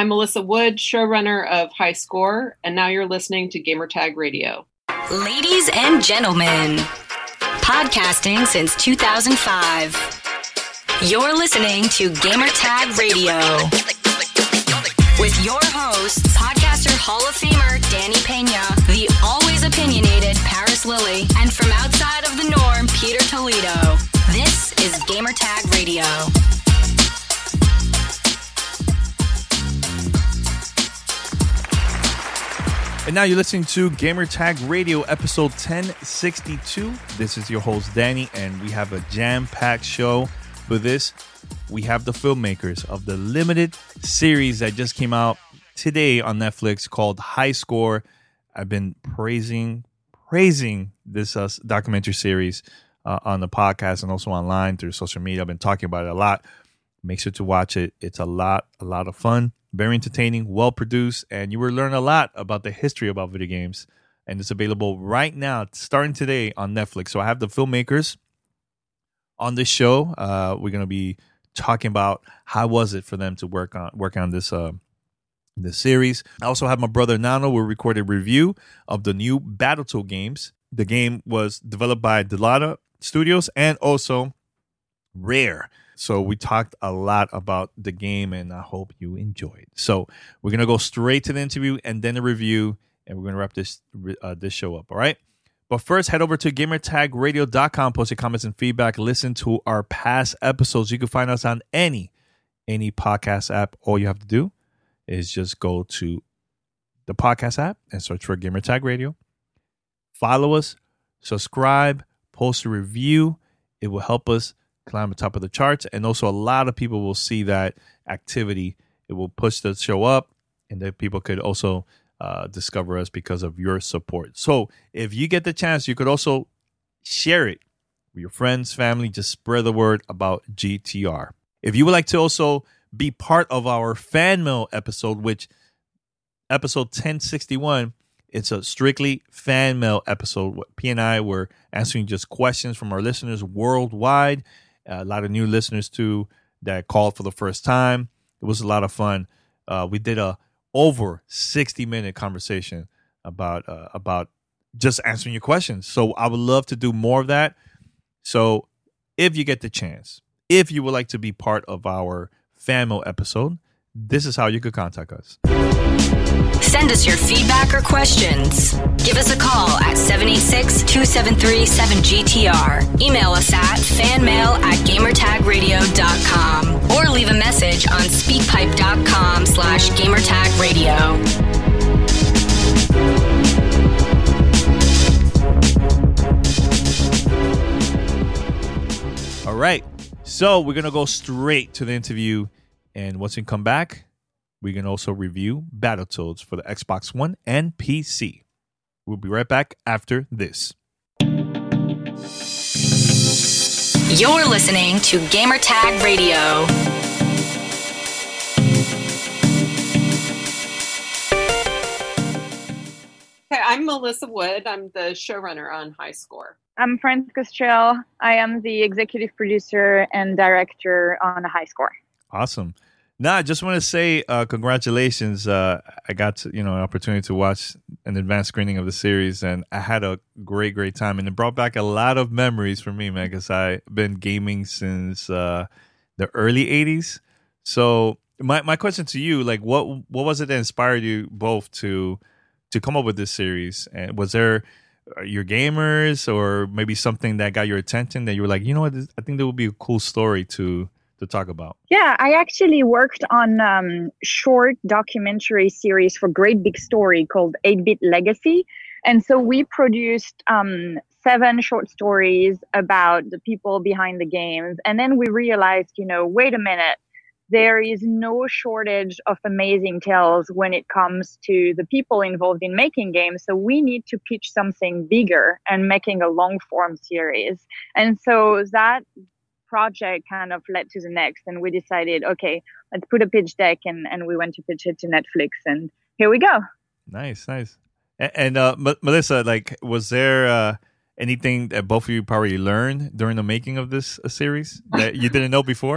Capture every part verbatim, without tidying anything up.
I'm Melissa Wood, showrunner of High Score, and now you're listening to Gamertag Radio. Ladies and gentlemen, podcasting since two thousand five. You're listening to Gamertag Radio with your hosts, podcaster Hall of Famer Danny Pena, the always opinionated Paris Lilly, and from outside of the norm, Peter Toledo. This is Gamertag Radio. And now you're listening to Gamertag Radio, episode ten sixty-two. This is your host, Danny, and we have a jam-packed show for this. We have the filmmakers of the limited series that just came out today on Netflix called High Score. I've been praising, praising this uh, documentary series uh, on the podcast and also online through social media. I've been talking about it a lot. Make sure to watch it. It's a lot, a lot of fun. Very entertaining, well-produced, and you will learn a lot about the history about video games. And it's available right now, starting today on Netflix. So I have the filmmakers on this show. Uh, we're going to be talking about how was it for them to work on work on this uh, this series. I also have my brother Nano. We recorded a review of the new Battletoad games. The game was developed by Delata Studios and also Rare. So we talked a lot about the game, and I hope you enjoyed. So we're going to go straight to the interview and then the review, and we're going to wrap this uh, this show up, all right? But first, head over to gamertag radio dot com, post your comments and feedback. Listen to our past episodes. You can find us on any, any podcast app. All you have to do is just go to the podcast app and search for Gamertag Radio. Follow us, subscribe, post a review. It will help us climb the top of the charts, and also a lot of people will see that activity. It will push the show up, and then people could also uh, discover us because of your support. So if you get the chance, you could also share it with your friends, family. Just spread the word about G T R. If you would like to also be part of our fan mail episode, which episode ten sixty-one, it's a strictly fan mail episode. P and I were answering just questions from our listeners worldwide. A lot of new listeners, too, that called for the first time. It was a lot of fun. Uh, we did a over sixty-minute conversation about uh, about just answering your questions. So I would love to do more of that. So if you get the chance, if you would like to be part of our fan mail episode, this is how you could contact us. Send us your feedback or questions. Give us a call at seven eight six, two seven three, seven G T R. Email us at fanmail at gamertag radio dot com or leave a message on speakpipe.com slash gamertag radio. All right. So we're going to go straight to the interview. And once we come back, we can also review Battletoads for the Xbox One and P C. We'll be right back after this. You're listening to Gamertag Radio. Okay, I'm Melissa Wood. I'm the showrunner on High Score. I'm Francisca Strel. I am the executive producer and director on High Score. Awesome. Now, I just want to say uh, congratulations. Uh, I got to, you know an opportunity to watch an advanced screening of the series, and I had a great, great time. And it brought back a lot of memories for me, man, because I've been gaming since uh, the early eighties. So my my question to you, like, what what was it that inspired you both to to come up with this series? And was there uh, your gamers, or maybe something that got your attention that you were like, you know what, this, I think there would be a cool story to to talk about? Yeah, I actually worked on um short documentary series for Great Big Story called eight-Bit Legacy. And so we produced um, seven short stories about the people behind the games. And then we realized, you know, wait a minute, there is no shortage of amazing tales when it comes to the people involved in making games. So we need to pitch something bigger and making a long form series. And so that project kind of led to the next, and we decided, okay, let's put a pitch deck, and, and we went to pitch it to Netflix, and here we go. Nice, nice. And, and uh, M- Melissa, like, was there uh, anything that both of you probably learned during the making of this uh, series that you didn't know before?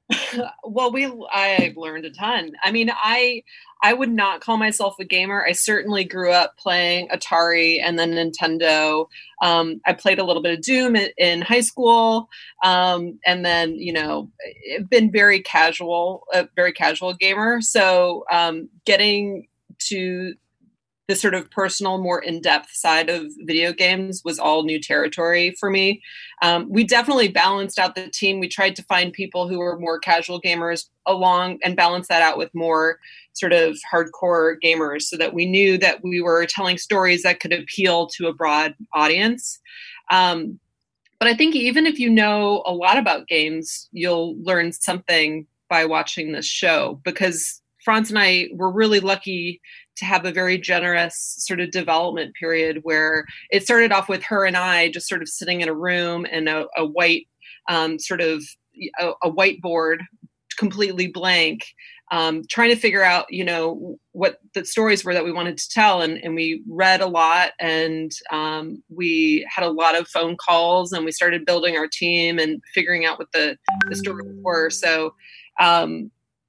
Well, we I've learned a ton. I mean, I I would not call myself a gamer. I certainly grew up playing Atari and then Nintendo. Um, I played a little bit of Doom in, in high school, um, and then you know, I've been very casual, a very casual gamer. So um, getting to the sort of personal, more in-depth side of video games was all new territory for me. Um, we definitely balanced out the team. We tried to find people who were more casual gamers along and balance that out with more sort of hardcore gamers so that we knew that we were telling stories that could appeal to a broad audience. Um, but I think even if you know a lot about games, you'll learn something by watching this show, because Franz and I were really lucky to have a very generous sort of development period where it started off with her and I just sort of sitting in a room and a, a white um, sort of a, a whiteboard completely blank, um, trying to figure out, you know, what the stories were that we wanted to tell. And, and we read a lot, and um, we had a lot of phone calls, and we started building our team and figuring out what the, the stories were. So, um,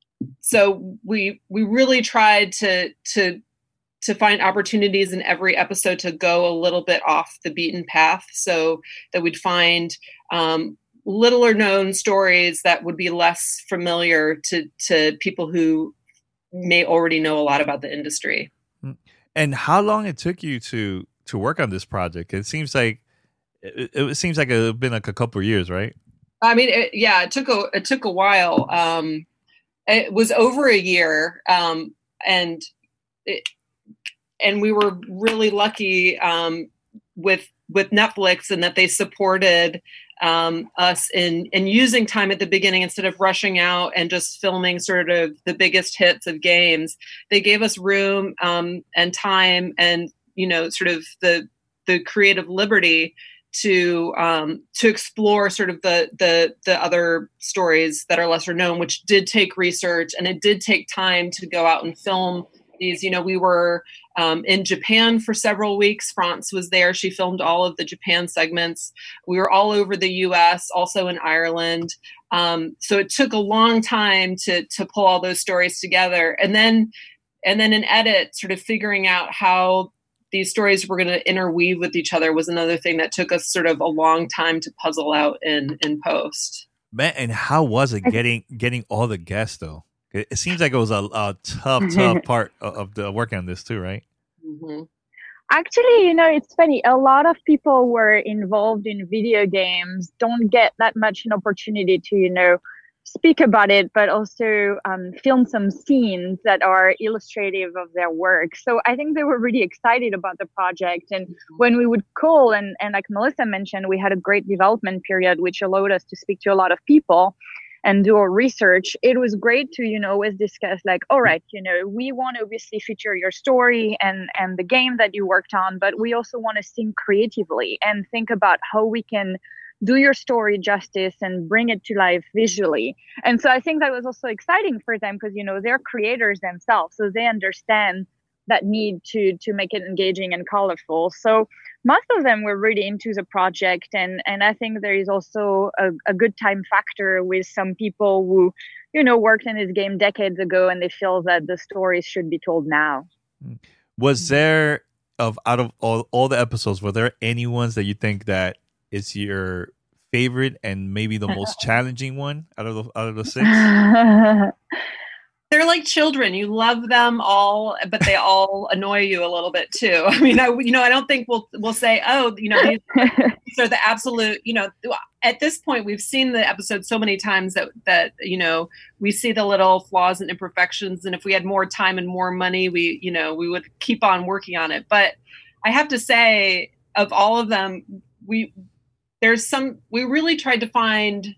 So we we really tried to to to find opportunities in every episode to go a little bit off the beaten path, so that we'd find um, little or known stories that would be less familiar to to people who may already know a lot about the industry. And how long it took you to to work on this project? It seems like it, it seems like it's been like a couple of years, right? I mean, it, yeah, it took a it took a while. Um, It was over a year, um, and it, and we were really lucky um, with with Netflix, and that they supported um, us in in using time at the beginning instead of rushing out and just filming sort of the biggest hits of games. They gave us room um, and time, and you know, sort of the the creative liberty to um, to explore sort of the the the other stories that are lesser known, which did take research, and it did take time to go out and film these. You know, we were um, in Japan for several weeks. Franz was there. She filmed all of the Japan segments. We were all over the U S, also in Ireland. Um, so it took a long time to to pull all those stories together, and then and then in edit, sort of figuring out how these stories were going to interweave with each other was another thing that took us sort of a long time to puzzle out in, in post. Man, and how was it getting getting all the guests though? It, it seems like it was a, a tough, tough part of, of the work on this too, right? Mm-hmm. Actually, you know, it's funny. A lot of people who are involved in video games don't get that much an opportunity to, you know, speak about it, but also um, film some scenes that are illustrative of their work. So I think they were really excited about the project. And when we would call, and, and like Melissa mentioned, we had a great development period, which allowed us to speak to a lot of people and do our research. It was great to, you know, always discuss like, all right, you know, we want to obviously feature your story and, and the game that you worked on, but we also want to think creatively and think about how we can do your story justice and bring it to life visually. And so I think that was also exciting for them because, you know, they're creators themselves. So they understand that need to to make it engaging and colorful. So most of them were really into the project. And, and I think there is also a, a good time factor with some people who, you know, worked in this game decades ago and they feel that the stories should be told now. Was there, of out of all, all the episodes, were there any ones that you think that is your favorite and maybe the most challenging one out of the out of the six? They're like children. You love them all, but they all annoy you a little bit too. I mean, I, you know, I don't think we'll we'll say, oh, you know, these, these are the absolute. You know, at this point, we've seen the episode so many times that that you know we see the little flaws and imperfections. And if we had more time and more money, we you know we would keep on working on it. But I have to say, of all of them, we. There's some, we really tried to find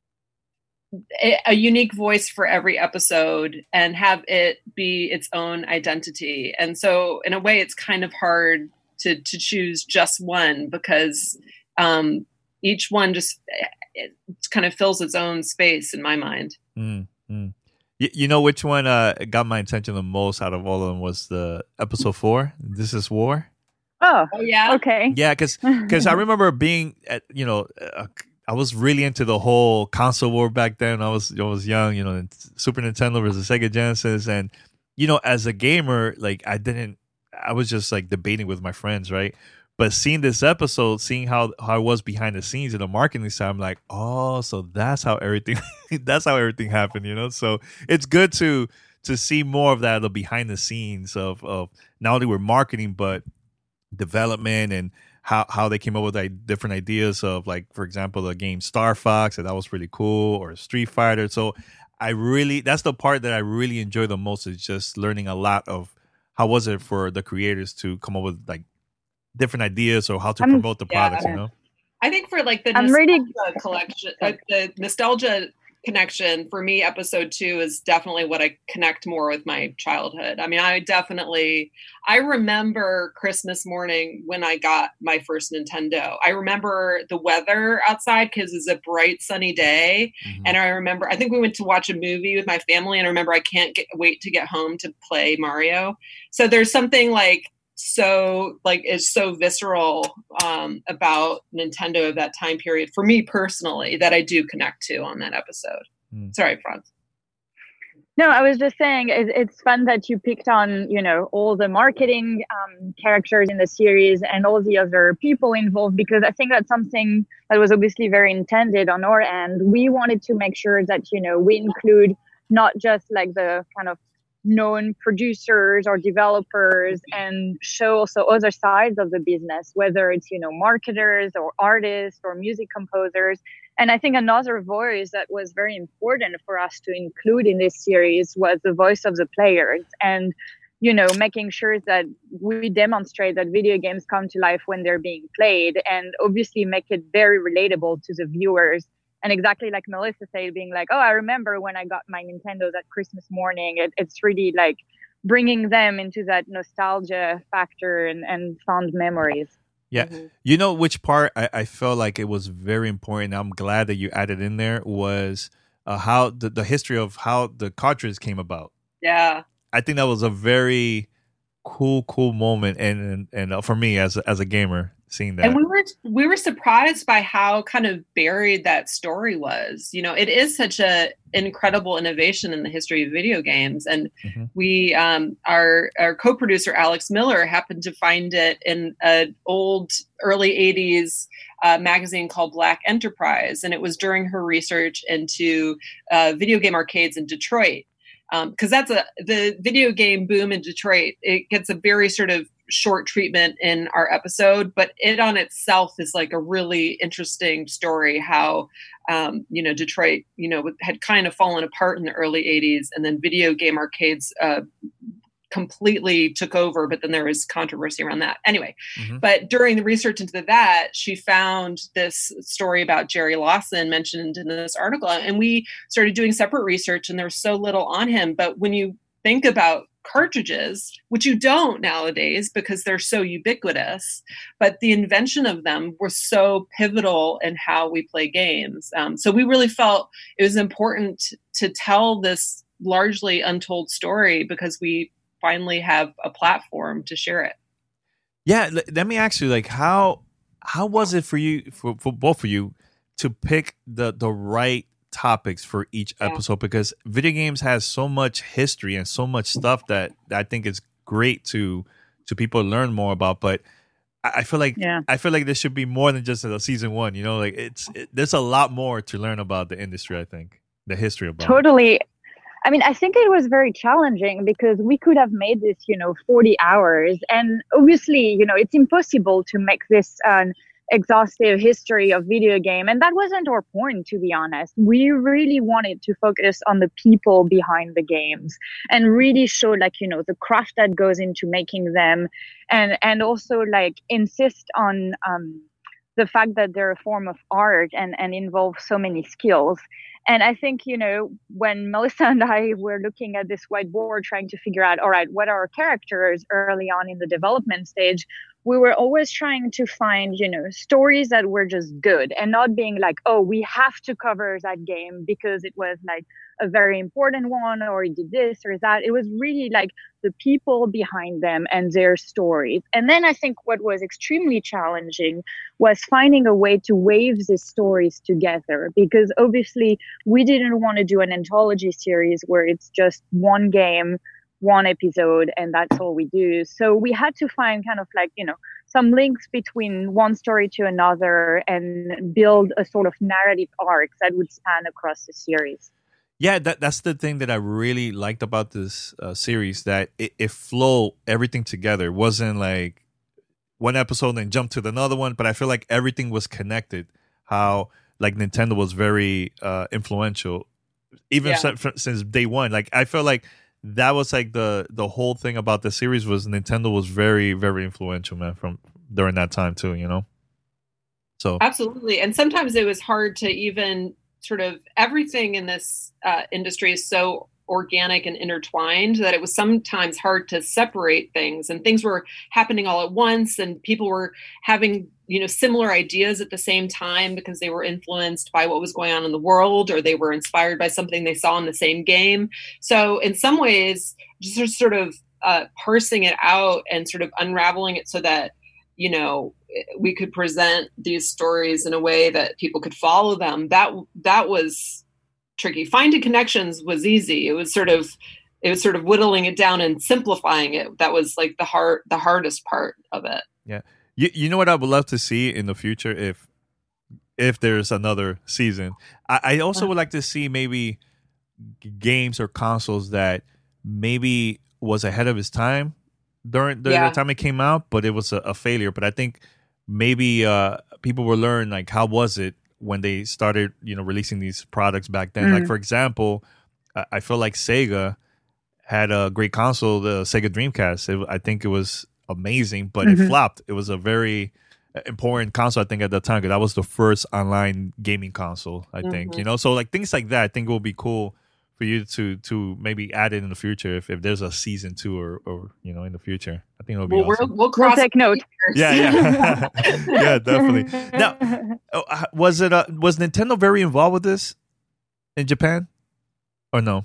a, a unique voice for every episode and have it be its own identity. And so in a way, it's kind of hard to, to choose just one because um, each one just it kind of fills its own space in my mind. Mm-hmm. You, you know which one uh, got my attention the most out of all of them was the episode four, This Is War. Oh, oh yeah. Okay. Yeah, because because I remember being at, you know, uh, I was really into the whole console war back then. I was I was young, you know, Super Nintendo versus Sega Genesis, and you know, as a gamer, like I didn't, I was just like debating with my friends, right? But seeing this episode, seeing how how it was behind the scenes in the marketing side, I'm like, oh, so that's how everything that's how everything happened, you know. So it's good to to see more of that, the behind the scenes of of not only with marketing but development and how how they came up with like different ideas of, like, for example, the game Star Fox, and that was really cool, or Street Fighter. So I really, that's the part that I really enjoy the most, is just learning a lot of how was it for the creators to come up with like different ideas or how to I'm, promote the yeah. products, you know. I think for like the I'm nostalgia really collection, uh, the nostalgia connection for me, episode two is definitely what I connect more with my childhood. I mean, I definitely, I remember Christmas morning when I got my first Nintendo. I remember the weather outside because it's a bright sunny day. Mm-hmm. And I remember, I think we went to watch a movie with my family, and I remember I can't get, wait to get home to play Mario. So there's something like, so like it's so visceral um, about Nintendo of that time period for me personally that I do connect to on that episode. Mm. Sorry, Franz. No, I was just saying it, it's fun that you picked on, you know, all the marketing um, characters in the series and all the other people involved, because I think that's something that was obviously very intended on our end. We wanted to make sure that, you know, we include not just like the kind of known producers or developers, and show also other sides of the business, whether it's, you know, marketers or artists or music composers. And I think another voice that was very important for us to include in this series was the voice of the players, and, you know, making sure that we demonstrate that video games come to life when they're being played, and obviously make it very relatable to the viewers. And exactly like Melissa said, being like, oh, I remember when I got my Nintendo that Christmas morning. It, it's really like bringing them into that nostalgia factor and, and fond memories. Yeah. Mm-hmm. You know which part I, I felt like it was very important. I'm glad that you added in there was uh, how the, the history of how the cartridge came about. Yeah. I think that was a very cool, cool moment. And, and, and uh, for me as a, as a gamer, seeing that. And we were we were surprised by how kind of buried that story was. You know, it is such a incredible innovation in the history of video games. And mm-hmm. we, um, our our co-producer Alex Miller happened to find it in an old early eighties uh, magazine called Black Enterprise, and it was during her research into uh, video game arcades in Detroit. Because um, that's a the video game boom in Detroit. It gets a very sort of short treatment in our episode, but it on itself is like a really interesting story. How um, you know Detroit, you know, had kind of fallen apart in the early eighties, and then video game arcades uh, completely took over. But then there was controversy around that. Anyway, mm-hmm. But during the research into that, she found this story about Jerry Lawson mentioned in this article, and we started doing separate research, and there was so little on him. But when you think about cartridges, which you don't nowadays because they're so ubiquitous, but the invention of them were so pivotal in how we play games. Um, so we really felt it was important to tell this largely untold story because we finally have a platform to share it. Yeah, let me ask you, like, how how was it for you, for, for both of you, to pick the the right topics for each episode? Yeah. Because video games has so much history and so much stuff that I think is great to to people learn more about. But I feel like yeah. I feel like there should be more than just a season one. You know, like it's it, there's a lot more to learn about the industry. I think the history about totally. It. I mean, I think it was very challenging because we could have made this, you know, forty hours, and obviously, you know, it's impossible to make this an exhaustive history of video game, and that wasn't our point, to be honest. We really wanted to focus on the people behind the games and really show, like, you know, the craft that goes into making them, and and also like insist on um the fact that they're a form of art and and involve so many skills. And I think, you know, when Melissa and I were looking at this whiteboard trying to figure out, all right, what are our characters early on in the development stage, we were always trying to find, you know, stories that were just good and not being like, oh, we have to cover that game because it was like a very important one or it did this or that. It was really like the people behind them and their stories. And then I think what was extremely challenging was finding a way to weave these stories together, because obviously we didn't want to do an anthology series where it's just one game, one episode, and that's all we do. So we had to find kind of like, you know, some links between one story to another and build a sort of narrative arc that would span across the series. Yeah, that that's the thing that I really liked about this uh, series, that it, it flowed everything together. It wasn't like one episode and jump to the another one, but I feel like everything was connected. How like Nintendo was very uh, influential, even Yeah. since, since day one. Like I felt like that was like the the whole thing about the series was Nintendo was very very influential, man, from during that time too. You know, so Absolutely. And sometimes it was hard to even sort of, everything in this uh, industry is so organic and intertwined that it was sometimes hard to separate things, and things were happening all at once and people were having, you know, similar ideas at the same time because they were influenced by what was going on in the world, or they were inspired by something they saw in the same game. So in some ways, just sort of uh, parsing it out and sort of unraveling it so that, you know, we could present these stories in a way that people could follow them. That that was tricky. Finding connections was easy. It was sort of it was sort of whittling it down and simplifying it. That was like the hard the hardest part of it. yeah. You you know what I would love to see in the future if if there's another season. I, I also would like to see maybe g- games or consoles that maybe was ahead of its time during the, Yeah. the time it came out, but it was a, a failure. But I think maybe uh, people will learn like how was it when they started, you know, releasing these products back then. Mm. Like for example, I, I feel like Sega had a great console, the Sega Dreamcast. It, I think it was amazing, but it Mhm. flopped. It was a very important console, I think, at the time, because that was the first online gaming console, I think. Mhm. You know, so like things like that, I think will be cool for you to to maybe add it in the future if, if there's a season two or, or you know in the future. I think it'll be Well, awesome. we'll, we'll We'll cross take note. fingers. Yeah, yeah, yeah, definitely. Now, oh, uh, was it uh, was Nintendo very involved with this in Japan, or no?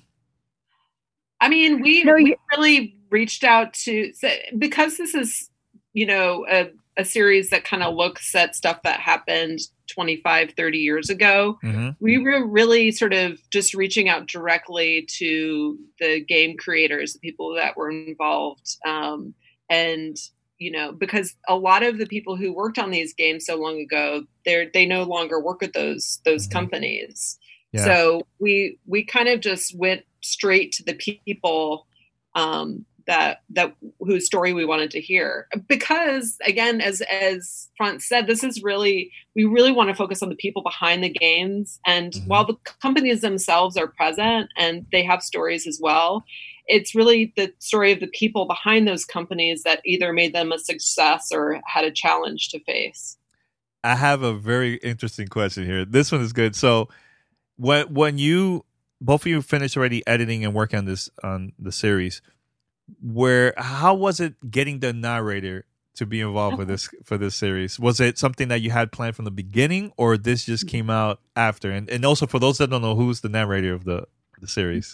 I mean, we, No, we you- really reached out to, so- because this is, you know, a, a series that kind of looks at stuff that happened twenty-five, thirty years ago. Mm-hmm. We were really sort of just reaching out directly to the game creators, the people that were involved. Um, and, you know, because a lot of the people who worked on these games so long ago, they're, they no longer work at those, those Mhm. companies. Yeah. So we, we kind of just went straight to the people, um, that that whose story we wanted to hear, because again, as as Front said, this is really we really want to focus on the people behind the games, and Mhm. while the companies themselves are present and they have stories as well, it's really the story of the people behind those companies that either made them a success or had a challenge to face. I have a very interesting question here. This one is good. So when when you both of you finished already editing and working on this on the series, where how was it getting the narrator to be involved with this for this series? Was it something that you had planned from the beginning, or this just came out after? And and also for those that don't know, who's the narrator of the the series?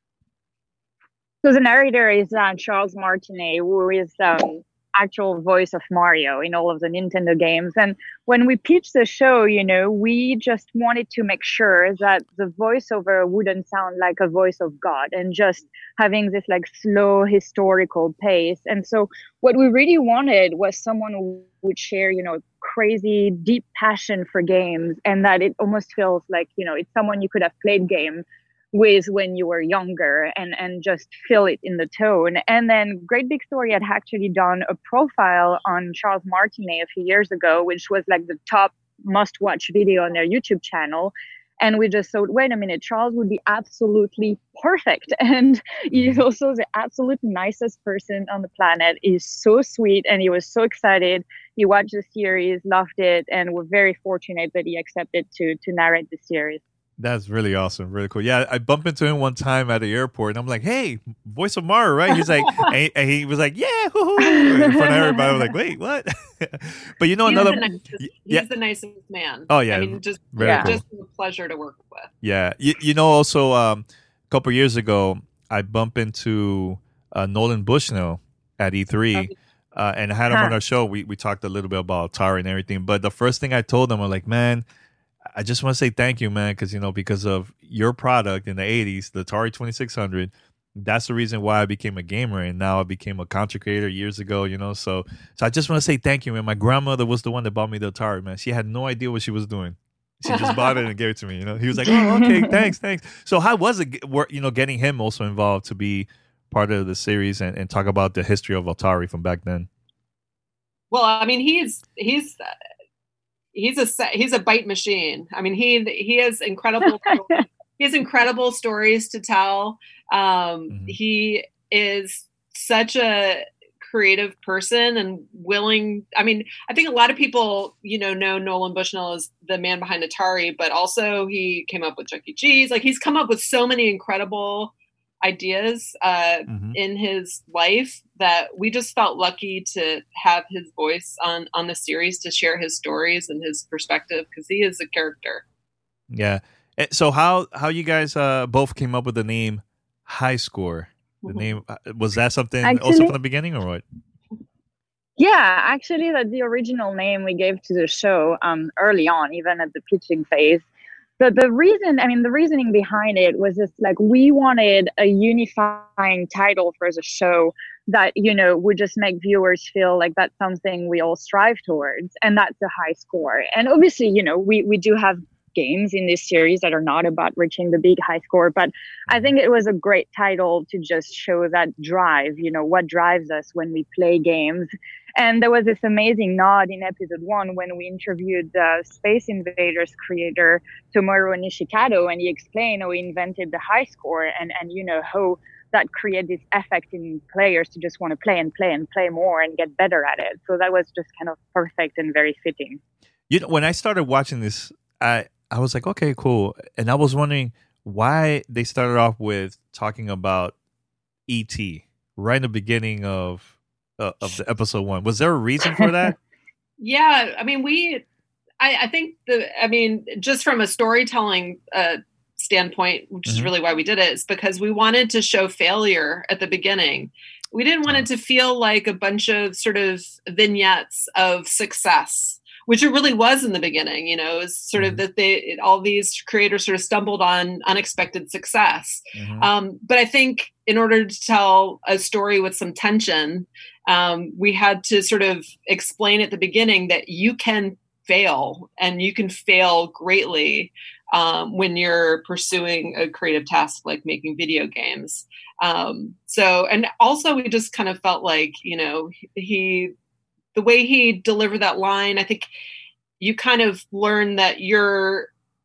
So the narrator is uh, Charles Martinet, who is um, actual voice of Mario in all of the Nintendo games. And when we pitched the show, you know, we just wanted to make sure that the voiceover wouldn't sound like a voice of God and just having this like slow historical pace. And so what we really wanted was someone who would share, you know, crazy deep passion for games, and that it almost feels like, you know, it's someone you could have played game with when you were younger, and and just feel it in the tone. And then Great Big Story had actually done a profile on Charles Martinet a few years ago, which was like the top must watch video on their YouTube channel. And we just thought, wait a minute, Charles would be absolutely perfect. And he's also the absolute nicest person on the planet. He's so sweet, and he was so excited. He watched the series, loved it, and we're very fortunate that he accepted to to narrate the series. That's really awesome. Really cool. Yeah, I bumped into him one time at the airport, and I'm like, "Hey, voice of Mario, right?" He's like, and he, and he was like, "Yeah," hoo-hoo, in front of everybody. I was like, "Wait, what?" But you know, he's another, the nicest, he's yeah, the nicest man. oh yeah, I mean, just very yeah. cool. just a pleasure to work with. Yeah, you, you know, also um, a couple years ago, I bumped into uh, Nolan Bushnell at E three. Uh, and I had him Huh. on our show. We we talked a little bit about Atari and everything. But the first thing I told him, I'm like, man, I just want to say thank you, man, because you know, because of your product in the eighties, the Atari twenty-six hundred, that's the reason why I became a gamer, and now I became a content creator years ago. You know, so so I just want to say thank you, man. My grandmother was the one that bought me the Atari, man. She had no idea what she was doing. She just bought it and gave it to me. You know, he was like, oh, okay, thanks, thanks. So how was it, you know, getting him also involved to be part of the series and, and talk about the history of Atari from back then? Well, I mean, he's he's he's a he's a bite machine. I mean, he he has incredible he has incredible stories to tell. Um, mm-hmm. He is such a creative person and willing. I mean, I think a lot of people, you know, know Nolan Bushnell as the man behind Atari, but also he came up with Chuck E. Cheese. Like, he's come up with so many incredible ideas uh, mm-hmm. in his life that we just felt lucky to have his voice on on the series to share his stories and his perspective, because he is a character. Yeah. So how how you guys uh, both came up with the name High Score? The mm-hmm. name, was that something actually, also from the beginning, or what? Yeah, actually, that's the original name we gave to the show um, early on, even at the pitching phase. But the reason, I mean, the reasoning behind it was just like, we wanted a unifying title for the show that, you know, would just make viewers feel like that's something we all strive towards. And that's a high score. And obviously, you know, we, we do have games in this series that are not about reaching the big high score. But I think it was a great title to just show that drive, you know, what drives us when we play games. And there was this amazing nod in episode one when we interviewed the Space Invaders creator, Tomohiro Nishikado, and he explained how he invented the high score and, and you know, how that created this effect in players to just want to play and play and play more and get better at it. So that was just kind of perfect and very fitting. You know, when I started watching this, I, I was like, okay, cool. And I was wondering why they started off with talking about E T right in the beginning of Uh, of the episode one. Was there a reason for that? Yeah, I mean, we, I, I think the, I mean, just from a storytelling uh, standpoint, which mm-hmm. is really why we did it, is because we wanted to show failure at the beginning. We didn't want it to feel like a bunch of sort of vignettes of success, which it really was in the beginning. You know, it was sort mm-hmm. of that they, it, all these creators sort of stumbled on unexpected success. Mm-hmm. Um, but I think in order to tell a story with some tension, um, we had to sort of explain at the beginning that you can fail, and you can fail greatly um, when you're pursuing a creative task like making video games. Um, so, and also we just kind of felt like, you know, he, the way he delivered that line, I think you kind of learn that you're,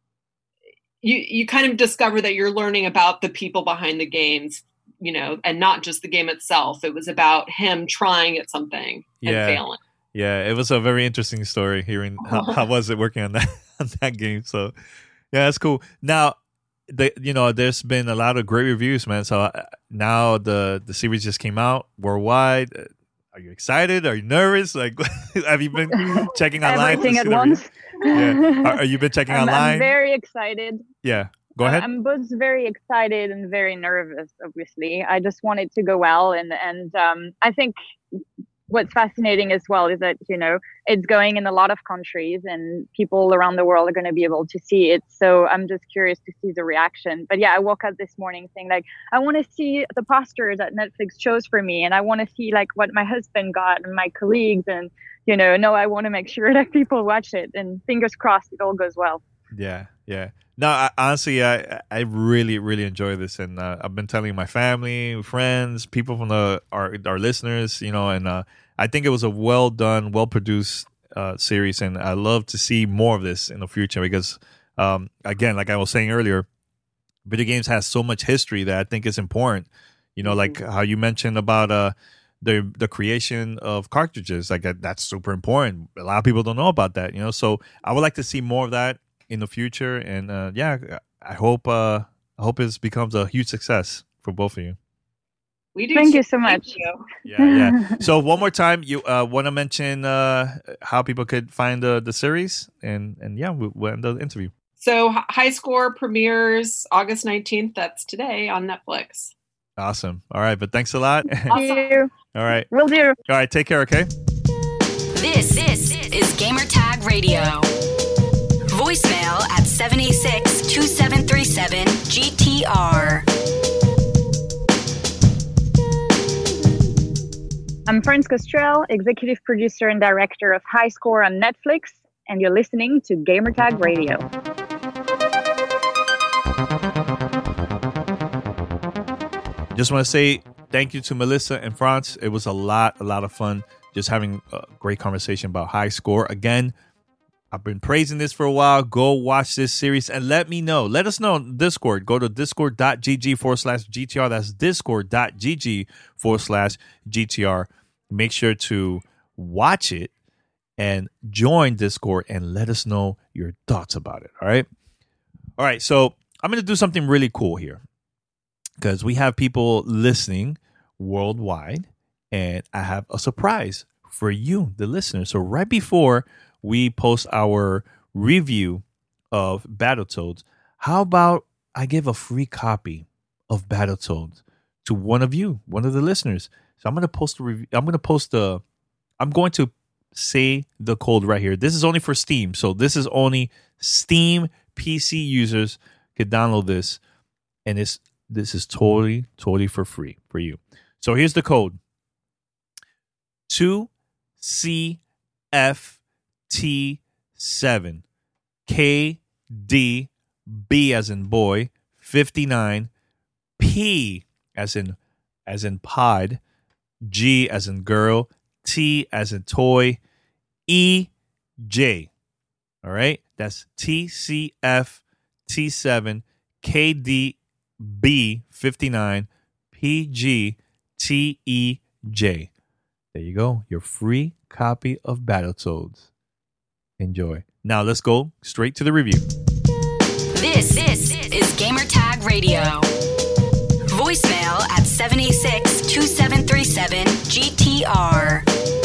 you, you kind of discover that you're learning about the people behind the games, you know, and not just the game itself. It was about him trying at something and yeah. failing. Yeah, it was a very interesting story hearing how, how was it working on that on that game. So, yeah, that's cool. Now, the you know, there's been a lot of great reviews, man. So uh, now the the series just came out worldwide. Are you excited? Are you nervous? Like, have you been checking online? Everything at once. Yeah. Are, are you been checking I'm, online? I'm very excited. Yeah. Go ahead. I'm both very excited and very nervous, obviously. I just want it to go well. And, and um, I think what's fascinating as well is that, you know, it's going in a lot of countries and people around the world are going to be able to see it. So I'm just curious to see the reaction. But yeah, I woke up this morning saying, like, I want to see the posters that Netflix chose for me. And I want to see, like, what my husband got and my colleagues. And, you know, no, I want to make sure that people watch it. And fingers crossed it all goes well. Yeah, yeah. No, I, honestly, I I really really enjoy this, and uh, I've been telling my family, friends, people from the our our listeners, you know, and uh, I think it was a well done, well produced uh, series, and I love to see more of this in the future because, um, again, like I was saying earlier, video games has so much history that I think is important. You know, like how you mentioned about uh the the creation of cartridges, like that's super important. A lot of people don't know about that, you know. So I would like to see more of that in the future, and uh, yeah, I hope uh, I hope it becomes a huge success for both of you. We do. Thank too. you so much. Thank you. Yeah, yeah. So one more time, you uh, want to mention uh, how people could find the, the series, and and yeah, we'll, we'll end the interview. So H- High Score premieres August nineteenth. That's today on Netflix. Awesome. All right, but thanks a lot. Thank you. All right. Will do. All right, take care, okay? This, this is Gamertag Radio. Voicemail at seven eight six, two seven three seven, G T R. I'm Franz Kostrel, executive producer and director of High Score on Netflix, and you're listening to Gamertag Radio. Just want to say thank you to Melissa and Franz. It was a lot, a lot of fun just having a great conversation about High Score. Again, I've been praising this for a while. Go watch this series and let me know. Let us know on Discord. Go to discord.gg forward slash GTR. That's discord.gg forward slash GTR. Make sure to watch it and join Discord and let us know your thoughts about it. All right. All right. So I'm going to do something really cool here because we have people listening worldwide and I have a surprise for you, the listeners. So right before we post our review of Battletoads, how about I give a free copy of Battletoads to one of you, one of the listeners? So I'm going to post a review. I'm going to post the, I'm going to say the code right here. This is only for Steam. So this is only Steam P C users could download this. And it's, this is totally, totally for free for you. So here's the code. two C F T seven K D B as in boy fifty-nine P as in as in pod G as in girl T as in toy E J. All right, that's T C F T seven K D B fifty-nine P G T E J. There you go. Your free copy of Battletoads. Enjoy. Now let's go straight to the review. This, this is Gamertag Radio. Voicemail at seven eight six, two seven three seven, G T R.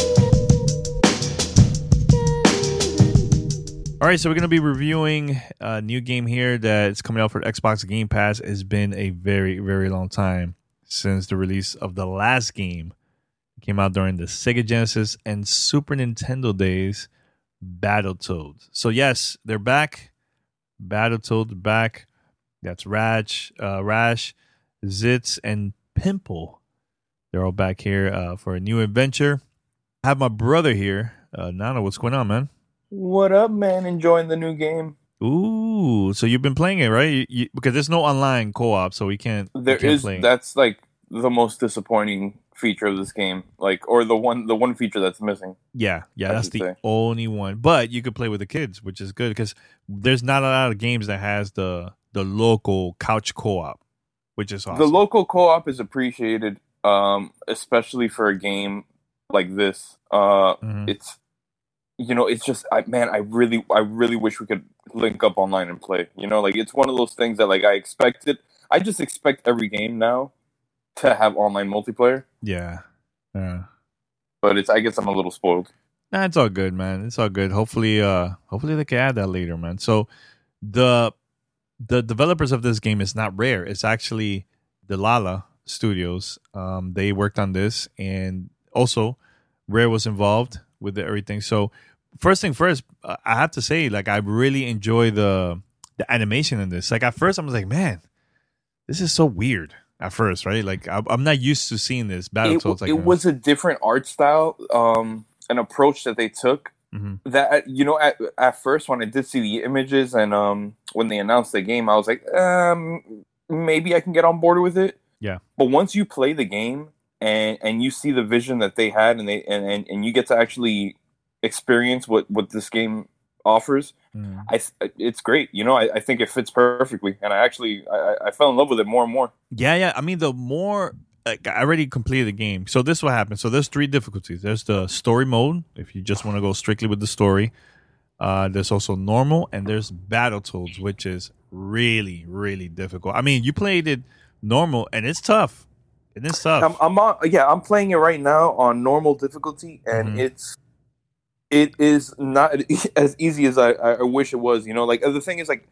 All right, so we're going to be reviewing a new game here that's coming out for Xbox Game Pass. It's been a very, very long time since the release of the last game. It came out during the Sega Genesis and Super Nintendo days, Battletoads. So yes, they're back. Battletoads back. That's Rash, uh, Rash, Zitz, and Pimple. They're all back here uh, for a new adventure. I have my brother here. Uh, Nano, what's going on, man? What up, man? Enjoying the new game. Ooh, so you've been playing it, right? You, you, because there's no online co-op, so we can't. There we can't is. play. That's like the most disappointing feature of this game, like, or the one, the one feature that's missing. Yeah, yeah, I that's should the say. only one. But you could play with the kids, which is good because there's not a lot of games that has the the local couch co-op, which is awesome. The local co-op is appreciated, um, especially for a game like this. Uh, Mhm. It's, you know, it's just, I, man, I really, I really wish we could link up online and play. You know, like, it's one of those things that, like, I expected. I just expect every game now to have online multiplayer. Yeah, yeah. But it's, I guess I'm a little spoiled. Nah, it's all good, man. It's all good. Hopefully, uh, hopefully they can add that later, man. So the the developers of this game is not Rare. It's actually Delilah Studios. Um, they worked on this, and also Rare was involved with the, everything. So first thing first, uh, I have to say, like, I really enjoy the the animation in this. Like, at first, I was like, man, this is so weird. At first, right? Like, I, I'm not used to seeing this It, Battletoads. Like, it was a different art style, um, an approach that they took. Mhm. That, you know, at at first when I did see the images and um when they announced the game, I was like, um, maybe I can get on board with it. Yeah. But once you play the game and and you see the vision that they had, and they and, and, and you get to actually experience what, what this game offers, Mhm. I th- it's great. You know, I, I think it fits perfectly, and I actually I, I fell in love with it more and more. Yeah, yeah. I mean, the more like, I already completed the game. So this is what happens. So there's three difficulties. There's the story mode, if you just want to go strictly with the story. Uh, there's also normal, and there's Battletoads, which is really, really difficult. I mean, you played it normal, and it's tough. It is tough. I'm, I'm on, yeah, I'm playing it right now on normal difficulty, and Mhm. it's it is not as easy as I, I wish it was. You know, like the thing is, like,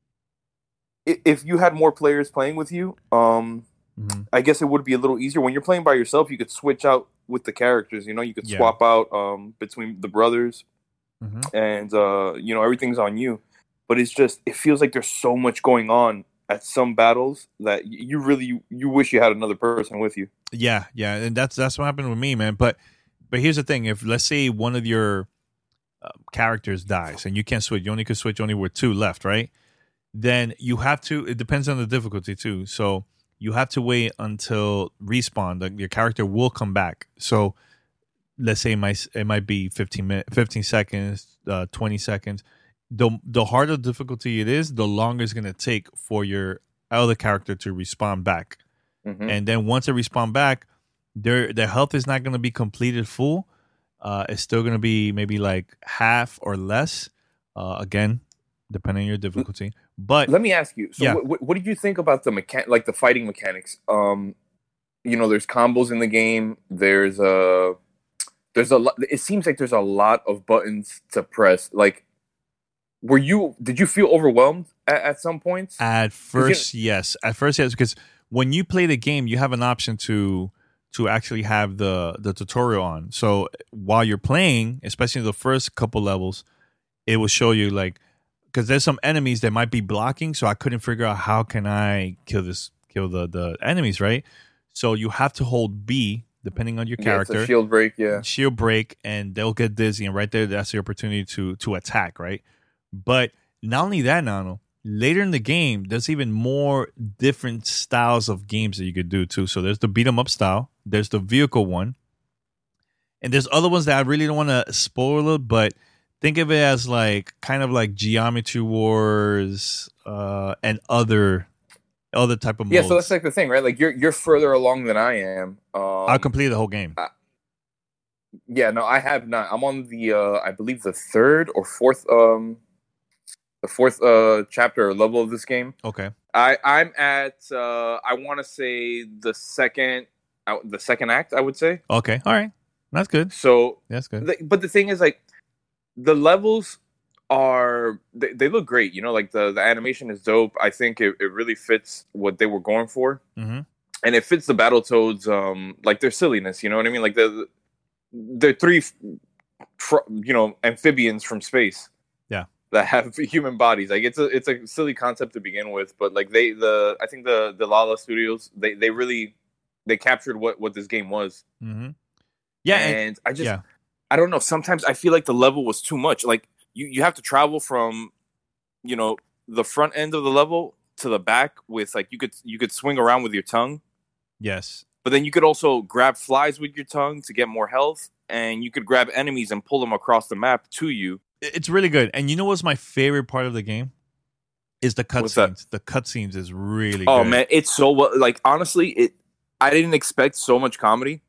i- if you had more players playing with you, um, Mhm. I guess it would be a little easier. When you're playing by yourself, you could switch out with the characters. You know, you could Yeah. swap out um, between the brothers, Mhm. and uh, you know, everything's on you. But it's just, it feels like there's so much going on at some battles that y- you really you wish you had another person with you. Yeah, yeah, and that's that's what happened with me, man. But but here's the thing: if let's say one of your uh, characters dies and you can't switch, you only can switch only with two left, right? Then you have to. It depends on the difficulty too. So you have to wait until respawn. The, your character will come back. So let's say it might it might be fifteen minutes, fifteen seconds, uh, twenty seconds. The the harder difficulty it is, the longer it's gonna take for your other character to respawn back. Mhm. And then once they respawn back, their their health is not going to be completed full. Uh, it's still going to be maybe like half or less. Uh, again, depending on your difficulty. But Let me ask you. So, Yeah. what, what did you think about the mechan- like the fighting mechanics? Um, you know, there's combos in the game. There's a there's a lot. It seems like there's a lot of buttons to press. Like, were you? Did you feel overwhelmed at, at some points? at first, yes. At first, yes, because when you play the game, you have an option to to actually have the the tutorial on. So while you're playing, especially the first couple levels, it will show you like because there's some enemies that might be blocking. So I couldn't figure out how can I kill this kill the the enemies, right? So you have to hold B depending on your Yeah, it's character. a shield break. Yeah. shield break, and they'll get dizzy, and right there, that's the opportunity to to attack, right? But not only that, Nano, later in the game, there's even more different styles of games that you could do too. So there's the beat 'em up style, there's the vehicle one, and there's other ones that I really don't want to spoil it, but think of it as like kind of like Geometry Wars uh, and other other type of modes. Yeah. So that's like the thing, right? Like you're you're further along than I am. Um, I'll complete the whole game. Yeah, no, I have not. I'm on the, uh, I believe the third or fourth, um, the fourth uh chapter or level of this game. Okay. I I'm at, uh, I want to say the second, uh, the second act. I would say. Okay. All right. That's good. So, That's good. the, but the thing is, like, the levels are they, they look great. You know, like the the animation is dope. I think it, it really fits what they were going for, Mm-hmm. and it fits the Battletoads, um, like their silliness. You know what I mean? Like the they're three, fr- you know, amphibians from space. Yeah. That have human bodies. Like it's a it's a silly concept to begin with, but like they the I think the the Lala Studios they they really they captured what what this game was. Mm-hmm. Yeah. and, and- I just yeah. I don't know. Sometimes I feel like the level was too much. Like you you have to travel from, you know, the front end of the level to the back with like you could you could swing around with your tongue. Yes. But then you could also grab flies with your tongue to get more health, and you could grab enemies and pull them across the map to you. It's really good. And you know what's my favorite part of the game? Is the What's that? cutscenes. The cutscenes is really Oh good. man, it's so well. Like honestly, it. I didn't expect so much comedy,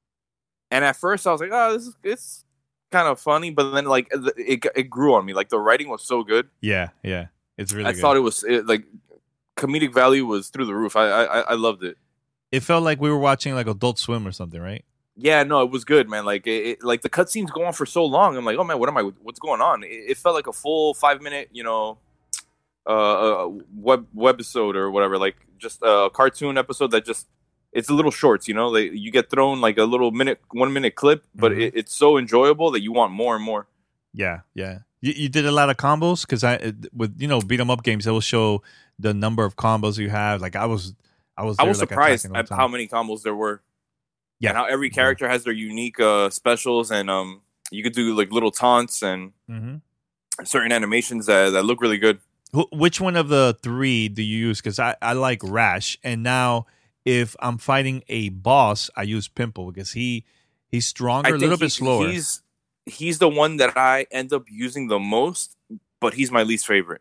and at first I was like, "Oh, this is it's kind of funny," but then like it it, it grew on me. Like the writing was so good. Yeah, yeah. It's really I good. thought it was it, like comedic value was through the roof. I, I I loved it. It felt like we were watching like Adult Swim or something, right? Yeah, no, it was good, man. Like it, it like the cutscenes go on for so long. I'm like, oh man, what am I? What's going on? It, it felt like a full five minute, you know, uh, uh web webisode or whatever. Like just a cartoon episode that just it's a little shorts, you know. Like you get thrown like a little minute, one minute clip, but Mhm. it, it's so enjoyable that you want more and more. Yeah, yeah. You, you did a lot of combos because I it- with you know beat 'em up games, it will show the number of combos you have. Like I was, I was, I there, was like, surprised attacking all at the how time. many combos there were. Yeah. And how every character has their unique uh, specials, and um, you could do like little taunts and Mhm. certain animations that, that look really good. Wh- Which one of the three do you use? Because I, I like Rash, and now if I'm fighting a boss, I use Pimple because he he's stronger, a little he- bit slower. He's he's the one that I end up using the most, but he's my least favorite.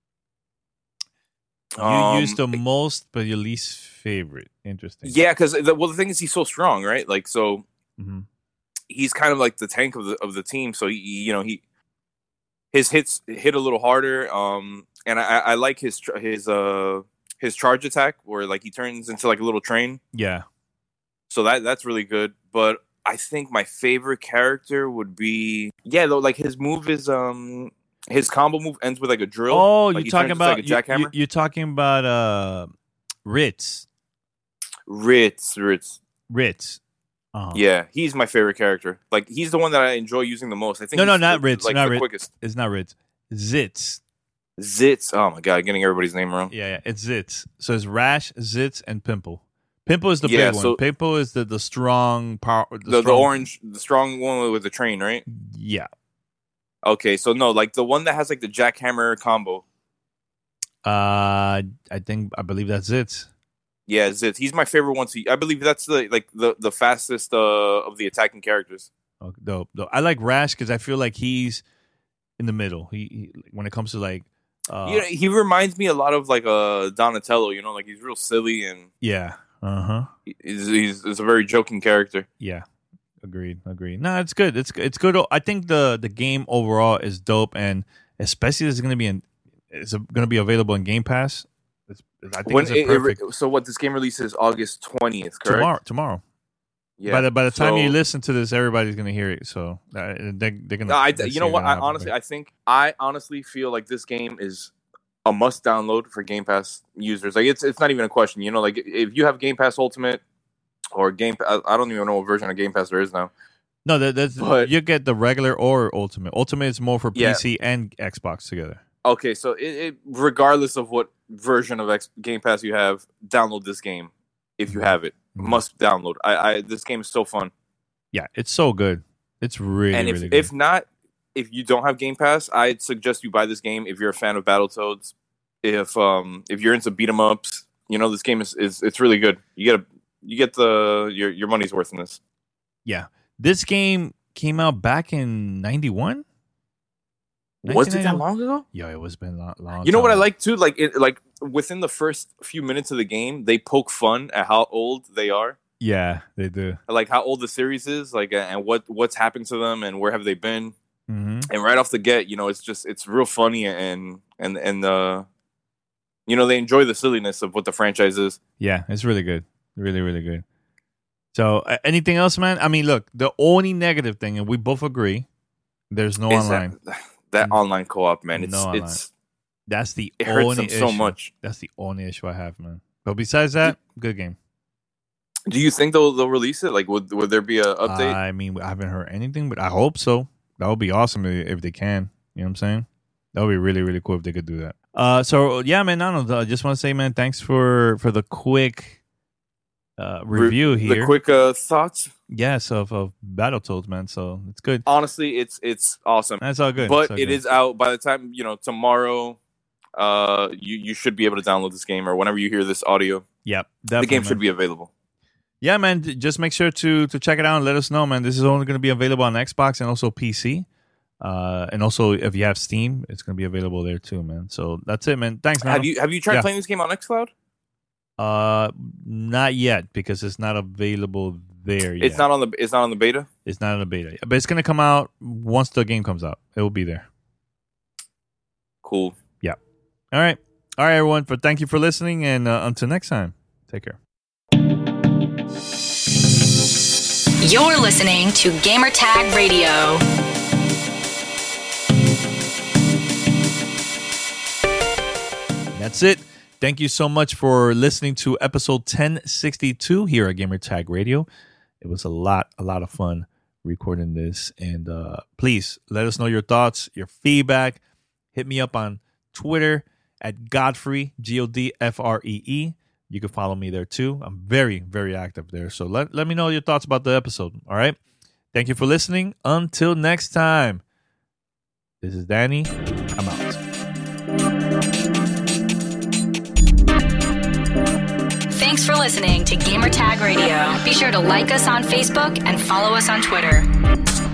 You Um, use the most, but your least favorite. Interesting. yeah, because well, the thing is, he's so strong, right? Like, so Mhm. he's kind of like the tank of the of the team. So he, you know, he his hits hit a little harder. Um, and I, I like his his uh his charge attack where like he turns into like a little train. Yeah. So that that's really good. But I think my favorite character would be yeah though like his move is um his combo move ends with like a drill. Oh, like you're talking about like a jackhammer. You, you're talking about uh Ritz. Ritz, Ritz, Ritz. Uh-huh. Yeah, he's my favorite character. Like he's the one that I enjoy using the most. I think no, no, he's not the, Ritz. like not the Ritz. quickest. It's not Ritz. Zitz. Zitz. Oh my god, getting everybody's name wrong. Yeah, yeah, it's Zitz. So it's Rash, Zitz, and Pimple. Pimple is the yeah, big so, one. Pimple is the the strong power. The, the, strong... the orange, the strong one with the train, right? Yeah. Okay, so no, like the one that has like the jackhammer combo. Uh, I think I believe that's Zitz. Yeah, Zitz. He's my favorite one. To, I believe that's the like the, the fastest uh, of the attacking characters. Oh, dope, dope. I like Rash because I feel like he's in the middle. He, he when it comes to like, uh, you know, he reminds me a lot of like uh, Donatello. You know, like he's real silly and yeah, uh huh. He's, he's he's a very joking character. Yeah, agreed, agreed. No, it's good. It's it's good. I think the the game overall is dope, and especially it's going to be in it's going to be available in Game Pass. It's, I think when it's a it, perfect. It, so what? This game releases August twentieth, correct? Tomorrow. Tomorrow. Yeah. By the by the time so, you listen to this, everybody's gonna hear it. So uh, they they're gonna. No, I, they're you know what? I happen, honestly, but. I think I honestly feel like this game is a must download for Game Pass users. Like it's it's not even a question. You know, like if you have Game Pass Ultimate or Game, I, I don't even know what version of Game Pass there is now. No, that, that's but, you get the regular or Ultimate. Ultimate is more for yeah. P C and Xbox together. Okay, so it, it regardless of what version of X, Game Pass you have, download this game if you have it. Mm-hmm. Must download. I, I this game is so fun. Yeah, it's so good. It's really and if really good. if not, if you don't have Game Pass, I'd suggest you buy this game if you're a fan of Battletoads. If um if you're into beat 'em ups, you know this game is, is it's really good. You get a you get the your your money's worth in this. Yeah, this game came out back in ninety-one. Was it that long ago? Yeah, it was been long. long you know time. what I like too? Like it, like within the first few minutes of the game, they poke fun at how old they are. Yeah, they do. Like how old the series is, like and what what's happened to them and where have they been. Mm-hmm. And right off the get, you know, it's just it's real funny and and and uh, you know, they enjoy the silliness of what the franchise is. Yeah, it's really good, really really good. So, uh, anything else, man? I mean, look, the only negative thing, and we both agree, there's no is online. That, that online co-op, man, it's no it's that's the it hurts only them issue. so much. That's the only issue I have, man. But besides that, good game. Do you think they'll they'll release it? Like, would would there be a update? I mean, I haven't heard anything, but I hope so. That would be awesome if they can. You know what I'm saying? That would be really, really cool if they could do that. Uh, so yeah, man. I don't know. I just want to say, man, thanks for for the quick uh, review Re- here. The quick uh, thoughts. Yes, of of Battletoads, man. So it's good. Honestly, it's it's awesome. That's all good. But all it good. is out by the time you know tomorrow. Uh, you you should be able to download this game, or whenever you hear this audio. Yep, the game should be available. Yeah, man. Just make sure to to check it out and let us know, man. This is only going to be available on Xbox and also P C. Uh, and also if you have Steam, it's going to be available there too, man. So that's it, man. Thanks, man. Have you have you tried yeah. playing this game on xCloud? Uh, not yet because it's not available there yet. It's not on the it's not on the beta. It's not on the beta, but it's going to come out once the game comes out. It will be there. Cool. Yeah. All right. All right, everyone. But thank you for listening, and uh, until next time, take care. You're listening to Gamertag Radio. That's it. Thank you so much for listening to episode ten sixty-two here at Gamertag Radio. It was a lot, a lot of fun recording this. And uh, please let us know your thoughts, your feedback. Hit me up on Twitter at Godfree, G O D F R E E. You can follow me there too. I'm very, very active there. So let, let me know your thoughts about the episode. All right. Thank you for listening. Until next time, this is Danny. I'm out. Thanks for listening to Gamertag Radio. Be sure to like us on Facebook and follow us on Twitter.